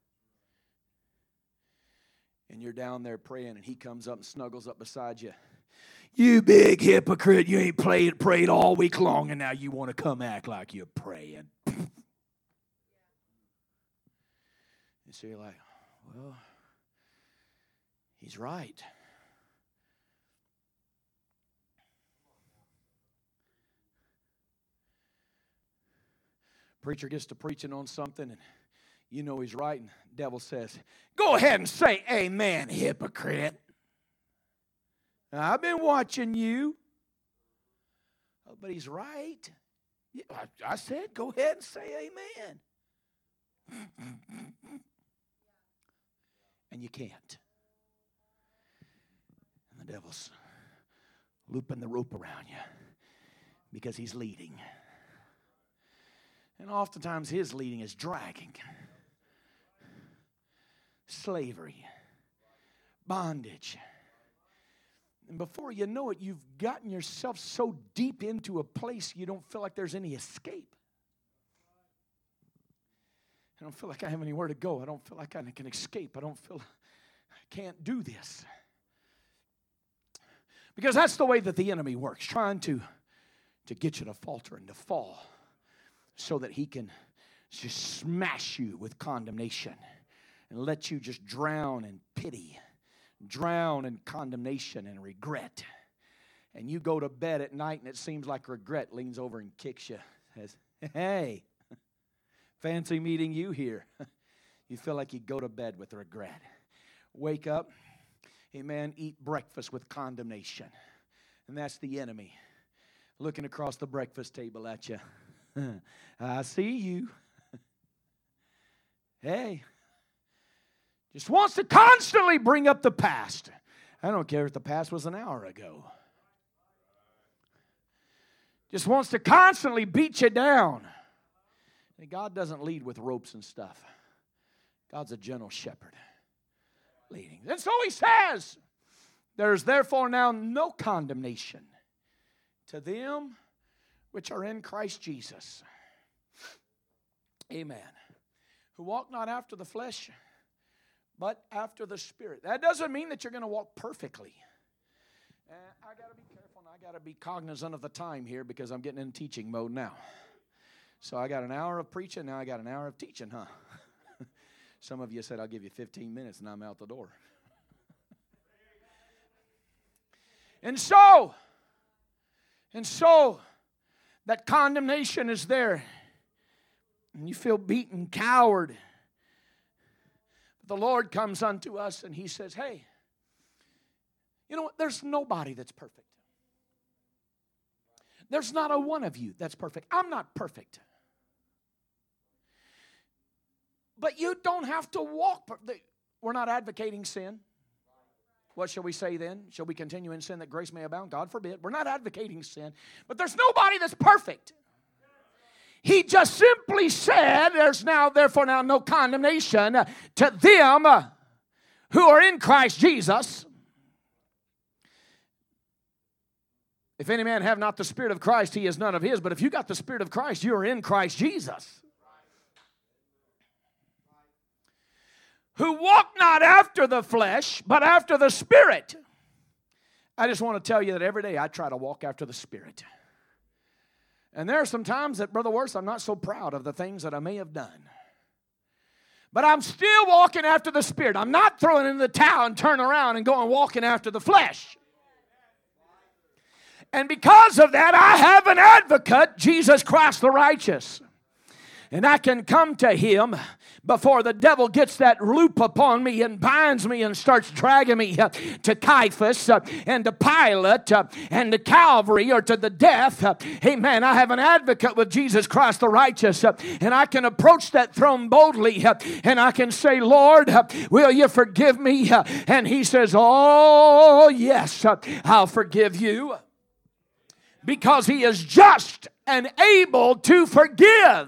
And you're down there praying, and he comes up and snuggles up beside you. You big hypocrite, you ain't prayed all week long, and now you want to come act like you're praying. And so you're like, well, he's right. Preacher gets to preaching on something, and you know he's right, and the devil says, go ahead and say amen, hypocrite. Now, I've been watching you. Oh, but he's right. Yeah, I said, go ahead and say amen. And you can't. And the devil's looping the rope around you because he's leading. And oftentimes his leading is dragging. Slavery. Bondage. And before you know it, you've gotten yourself so deep into a place you don't feel like there's any escape. I don't feel like I have anywhere to go. I don't feel like I can escape. I don't feel I can't do this. Because that's the way that the enemy works, trying to get you to falter and to fall so that he can just smash you with condemnation and let you just drown in pity. Drown in condemnation and regret. And you go to bed at night and it seems like regret leans over and kicks you. Says, hey, fancy meeting you here. You feel like you go to bed with regret. Wake up, amen, eat breakfast with condemnation. And that's the enemy looking across the breakfast table at you. I see you. Hey. Just wants to constantly bring up the past. I don't care if the past was an hour ago. Just wants to constantly beat you down. And God doesn't lead with ropes and stuff. God's a gentle shepherd leading. And so he says, there's therefore now no condemnation to them which are in Christ Jesus. Amen. Who walk not after the flesh, but after the Spirit. That doesn't mean that you're going to walk perfectly. I got to be careful and I got to be cognizant of the time here because I'm getting in teaching mode now. So I got an hour of preaching, now I got an hour of teaching, huh? Some of you said I'll give you 15 minutes and I'm out the door. And so that condemnation is there. And you feel beaten, coward. The Lord comes unto us and he says, hey, You know what? There's nobody that's perfect. There's not a one of you that's perfect. I'm not perfect. But you don't have to walk. We're not advocating sin. What shall we say then? Shall we continue in sin that grace may abound? God forbid. We're not advocating sin. But there's nobody that's perfect. He just simply said, there's now, therefore, now no condemnation to them who are in Christ Jesus. If any man have not the Spirit of Christ, he is none of his. But if you got the Spirit of Christ, you are in Christ Jesus. Who walk not after the flesh, but after the Spirit. I just want to tell you that every day I try to walk after the Spirit. And there are some times that, Brother Worse, I'm not so proud of the things that I may have done. But I'm still walking after the Spirit. I'm not throwing in the towel and turning around and going walking after the flesh. And because of that, I have an advocate, Jesus Christ the righteous. And I can come to Him before the devil gets that loop upon me and binds me and starts dragging me to Caiaphas and to Pilate and to Calvary or to the death. Amen. I have an advocate with Jesus Christ the righteous, and I can approach that throne boldly, and I can say, Lord, will you forgive me? And He says, oh, yes, I'll forgive you. Because He is just and able to forgive.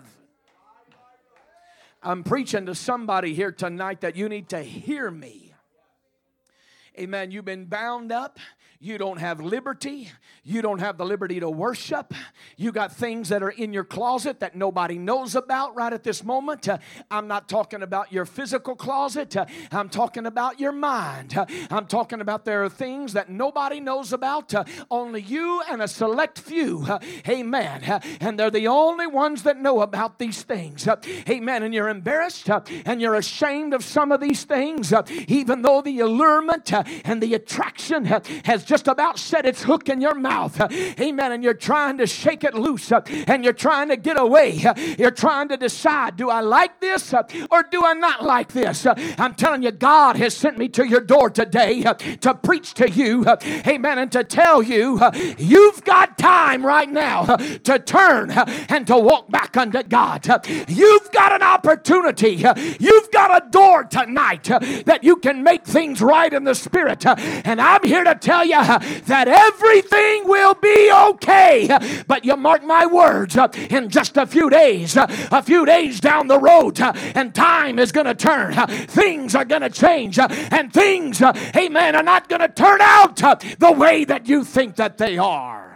I'm preaching to somebody here tonight that you need to hear me. Amen. You've been bound up. You don't have liberty. You don't have the liberty to worship. You got things that are in your closet that nobody knows about right at this moment. I'm not talking about your physical closet. I'm talking about your mind. I'm talking about there are things that nobody knows about. Only you and a select few. Amen. And they're the only ones that know about these things. Amen. And you're embarrassed and you're ashamed of some of these things, even though the allurement and the attraction has just about set its hook in your mouth. Amen. And you're trying to shake it loose and you're trying to get away. You're trying to decide, do I like this or do I not like this? I'm telling you, God has sent me to your door today to preach to you. Amen. And to tell you, you've got time right now to turn and to walk back unto God. You've got an opportunity. You've got a door tonight that you can make things right in the Spirit. And I'm here to tell you that everything will be okay. But you mark my words, in just a few days down the road, and time is going to turn. Things are going to change, and things, amen, are not going to turn out the way that you think that they are.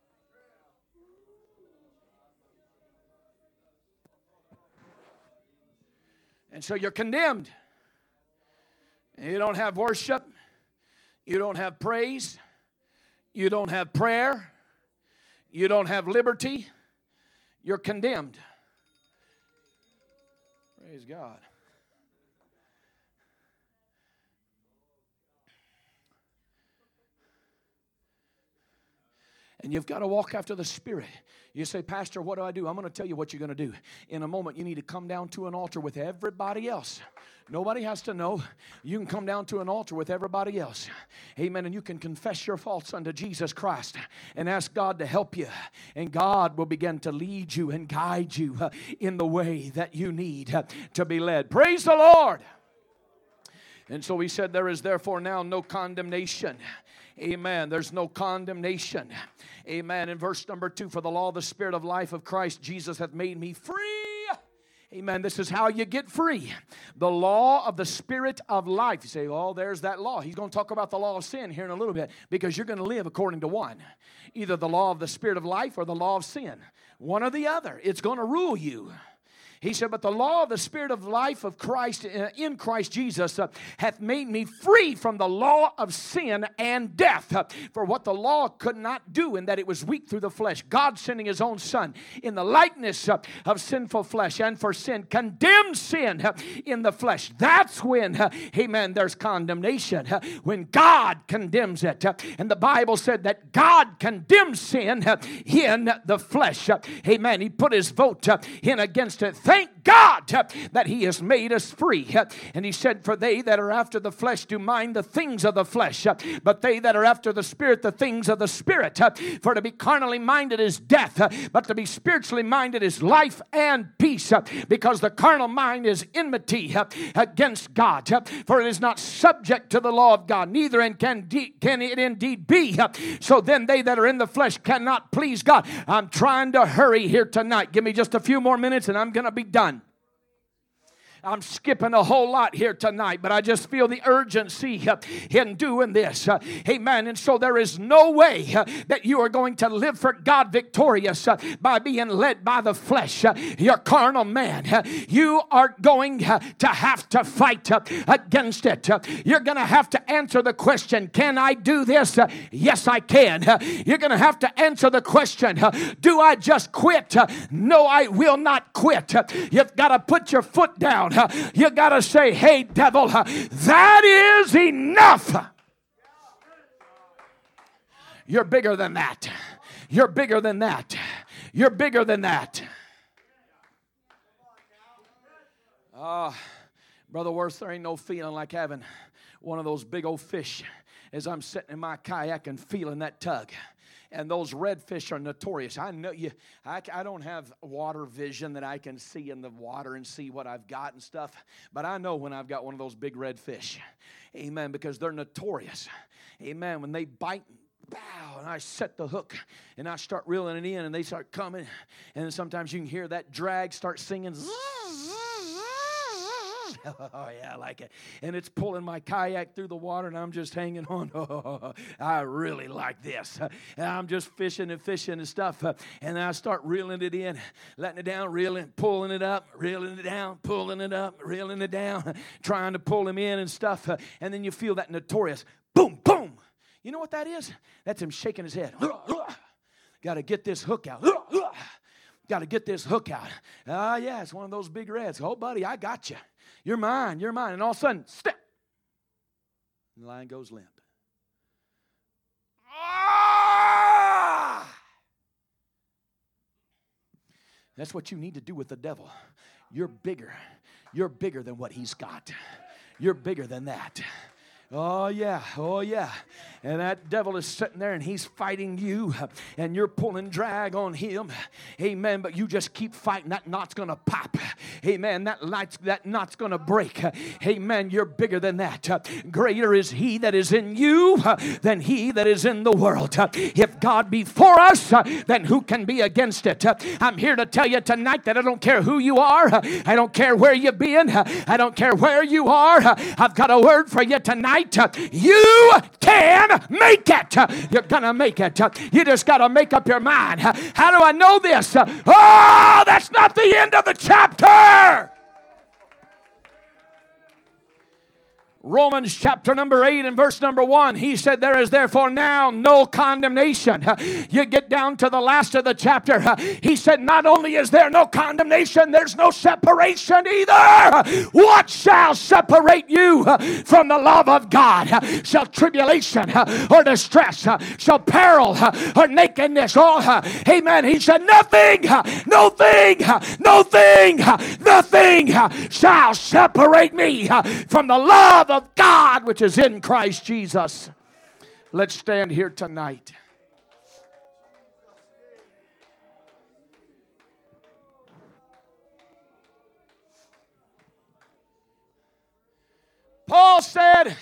And so you're condemned. You don't have worship. You don't have praise. You don't have prayer. You don't have liberty. You're condemned. Praise God. And you've got to walk after the Spirit. You say, Pastor, what do? I'm going to tell you what you're going to do. In a moment, you need to come down to an altar with everybody else. Nobody has to know. You can come down to an altar with everybody else. Amen. And you can confess your faults unto Jesus Christ and ask God to help you. And God will begin to lead you and guide you in the way that you need to be led. Praise the Lord. And so He said, there is therefore now no condemnation. Amen. There's no condemnation. Amen. In verse number 2, for the law of the Spirit of life of Christ Jesus hath made me free. Amen. This is how you get free. The law of the Spirit of life. You say, oh, there's that law. He's going to talk about the law of sin here in a little bit, because you're going to live according to one. Either the law of the Spirit of life or the law of sin. One or the other. It's going to rule you. He said, but the law of the Spirit of life of Christ in Christ Jesus hath made me free from the law of sin and death. For what the law could not do, in that it was weak through the flesh, God sending His own Son in the likeness of sinful flesh, and for sin condemned sin in the flesh. That's when, amen, there's condemnation. When God condemns it. And the Bible said that God condemns sin in the flesh. Amen. He put His vote in against it. Thank thank God that He has made us free. And He said, for they that are after the flesh do mind the things of the flesh, but they that are after the Spirit, the things of the Spirit. For to be carnally minded is death, but to be spiritually minded is life and peace. Because the carnal mind is enmity against God, for it is not subject to the law of God, neither can it indeed be. So then they that are in the flesh cannot please God. I'm trying to hurry here tonight. Give me just a few more minutes and I'm going to be done. I'm skipping a whole lot here tonight, but I just feel the urgency in doing this. Amen. And so there is no way that you are going to live for God victorious by being led by the flesh, your carnal man. You are going to have to fight against it. You're going to have to answer the question, can I do this? Yes, I can. You're going to have to answer the question, do I just quit? No, I will not quit. You've got to put your foot down. You got to say, hey, devil, that is enough. You're bigger than that. You're bigger than that. You're bigger than that. Brother Worth, there ain't no feeling like having one of those big old fish as I'm sitting in my kayak and feeling that tug. And those redfish are notorious. I know you. I don't have water vision that I can see in the water and see what I've got and stuff. But I know when I've got one of those big redfish. Amen. Because they're notorious. Amen. When they bite, bow, and I set the hook and I start reeling it in and they start coming. And then sometimes you can hear that drag start singing. Oh, yeah, I like it. And it's pulling my kayak through the water, and I'm just hanging on. Oh, I really like this. And I'm just fishing and stuff. And I start reeling it in, letting it down, reeling, pulling it up, reeling it down, pulling it up, reeling it down, trying to pull him in and stuff. And then you feel that notorious boom, boom. You know what that is? That's him shaking his head. Got to get this hook out. Got to get this hook out. Yeah, it's one of those big reds. Oh, buddy, I got you. You're mine, you're mine. And all of a sudden, step. And the line goes limp. Ah! That's what you need to do with the devil. You're bigger. You're bigger than what he's got. You're bigger than that. Oh, yeah. Oh, yeah. And that devil is sitting there and he's fighting you and you're pulling drag on him. Amen. But you just keep fighting. That knot's going to pop. Amen. That knot's going to break. Amen. You're bigger than that. Greater is he that is in you than he that is in the world. If God be for us, then who can be against it? I'm here to tell you tonight that I don't care who you are. I don't care where you've been. I don't care where you are. I've got a word for you tonight. You can make it. You're going to make it. You just got to make up your mind. How do I know this? Oh, that's not the end of the chapter. Romans chapter number 8 and verse number 1. He said, there is therefore now no condemnation. You get down to the last of the chapter. He said, not only is there no condemnation, there's no separation either. What shall separate you from the love of God? Shall tribulation or distress, shall peril or nakedness? Amen. He said, nothing shall separate me from the love of God which is in Christ Jesus. Let's stand here tonight. Paul said,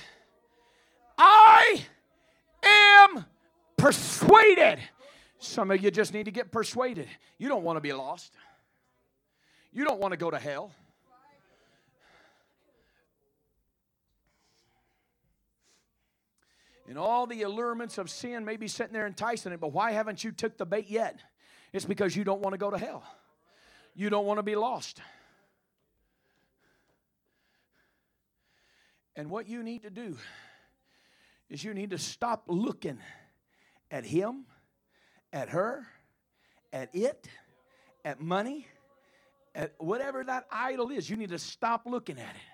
I am persuaded. Some of you just need to get persuaded. You don't want to be lost. You don't want to go to hell. And all the allurements of sin may be sitting there enticing it, but why haven't you took the bait yet? It's because you don't want to go to hell. You don't want to be lost. And what you need to do is you need to stop looking at him, at her, at it, at money, at whatever that idol is. You need to stop looking at it.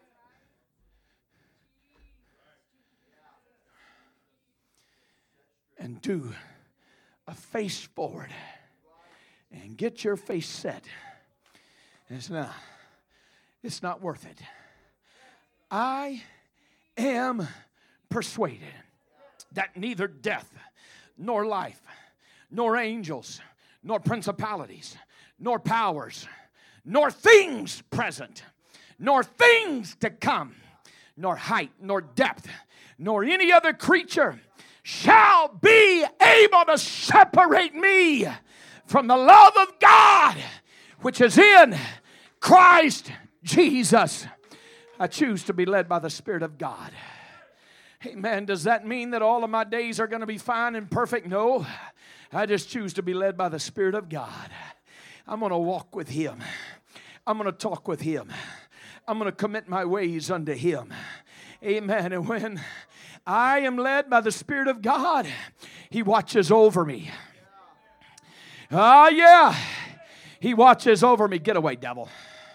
And do a face forward and get your face set It's not worth it. I am persuaded that neither death, nor life, nor angels, nor principalities, nor powers, nor things present, nor things to come, nor height, nor depth, nor any other creature shall be able to separate me from the love of God, which is in Christ Jesus. I choose to be led by the Spirit of God. Amen. Does that mean that all of my days are going to be fine and perfect? No. I just choose to be led by the Spirit of God. I'm going to walk with Him. I'm going to talk with Him. I'm going to commit my ways unto Him. Amen. And when I am led by the Spirit of God, He watches over me. Oh, yeah. He watches over me. Get away, devil.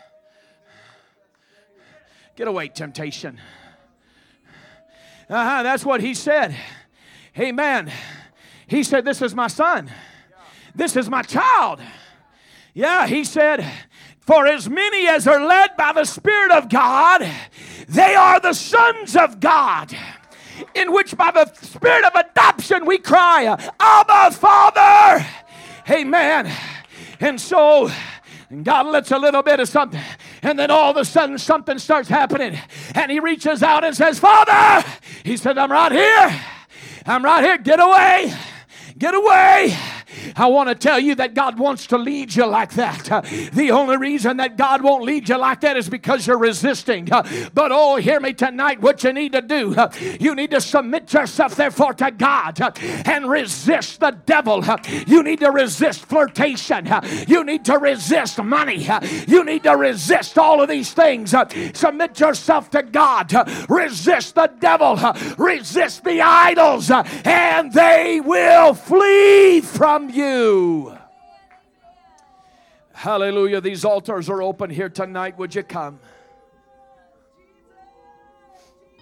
Get away, temptation. That's what He said. Amen. He said, this is my son. This is my child. Yeah, He said, for as many as are led by the Spirit of God, they are the sons of God, in which by the Spirit of adoption we cry, Abba, Father. Amen. And so God lets a little bit of something, and then all of a sudden something starts happening, and He reaches out and says, Father. He said, I'm right here. I'm right here. Get away. Get away. I want to tell you that God wants to lead you like that. The only reason that God won't lead you like that is because you're resisting. But oh, hear me tonight, what you need to do, you need to submit yourself therefore to God and resist the devil. You need to resist flirtation. You need to resist money. You need to resist all of these things. Submit yourself to God. Resist the devil. Resist the idols, and they will flee from you. Hallelujah. These altars are open here tonight. Would you come?